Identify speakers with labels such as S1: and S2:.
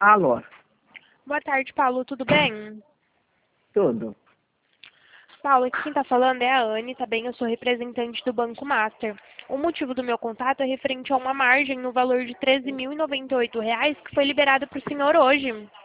S1: Alô,
S2: Boa tarde, Paulo. Tudo bem?
S1: tudo.
S2: Paulo, aqui quem está falando é a Anne, tá bem? Eu sou representante do Banco Master. O motivo do meu contato é referente a uma margem no valor de R$ 13.098 que foi liberada para o senhor hoje.